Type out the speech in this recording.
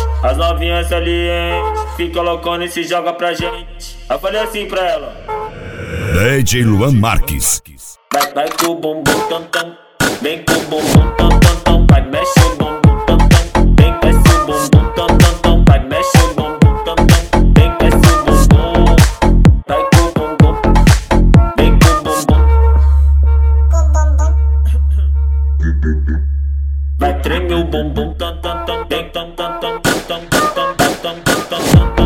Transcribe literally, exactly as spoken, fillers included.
As novinhas ali, hein, fica loucona e se joga pra gente. Eu falei assim pra ela: D J Luan Marques. Vai, vai com o bumbum tam tam, vem com o bumbum tam tam tam, vai mexe o bumbum tam tam, vem desce o bumbum tam tam tam, vai mexe o bumbum tam tam, vem desce o bumbum, vai com o bumbum, vem com o bumbum, vai treme o bumbum tam tam tam, vem tam tam tam tam tam tam tam tam tam tam tam.